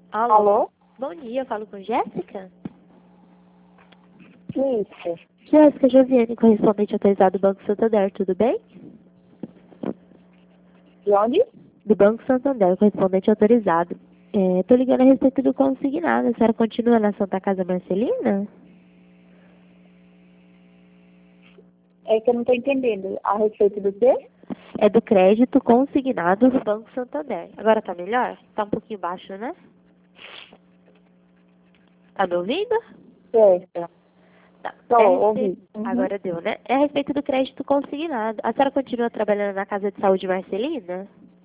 Alô? Alô? Bom dia, eu falo com Jéssica? Isso. Jéssica Josiane, correspondente autorizado do Banco Santander, tudo bem? De onde? Do Banco Santander, correspondente autorizado. Tô ligando a respeito do consignado. A senhora continua na Santa Casa Marcelina? É que eu não tô entendendo. A respeito do quê? É do crédito consignado do Banco Santander. Agora tá melhor? Tá um pouquinho baixo, né? Tá me ouvindo? Certo. Tá. Tô, É a ouvi. respeito... Uhum. Agora deu, né? É a respeito do crédito consignado. A senhora continua trabalhando na Casa de Saúde Marcelina?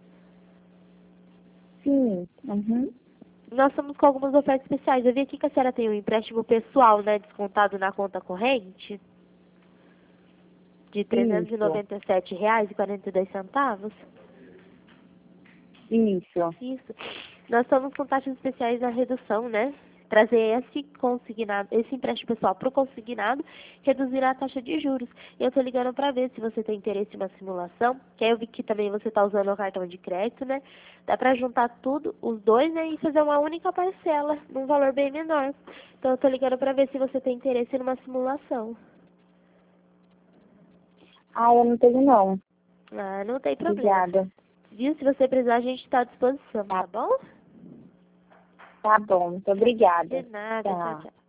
Sim. Uhum. Nós estamos com algumas ofertas especiais. Eu vi aqui que a senhora tem um empréstimo pessoal, né? Descontado na conta corrente. De R$ Isso. 397,42. Isso. Isso. Nós estamos com taxas especiais na redução, né? Trazer esse consignado, esse empréstimo pessoal para o consignado, reduzir a taxa de juros. Eu estou ligando para ver se você tem interesse em uma simulação, que aí eu vi que também você está usando o cartão de crédito, né? Dá para juntar tudo, os dois, né? E fazer uma única parcela, num valor bem menor. Então eu estou ligando para ver se você tem interesse em uma simulação. Ah, eu não tenho não. Ah, não tem problema. Obrigada. Viu? Se você precisar, a gente está à disposição, Tá, tá bom? tá bom. Muito De obrigada. nada, tchau, Tchau. tchau.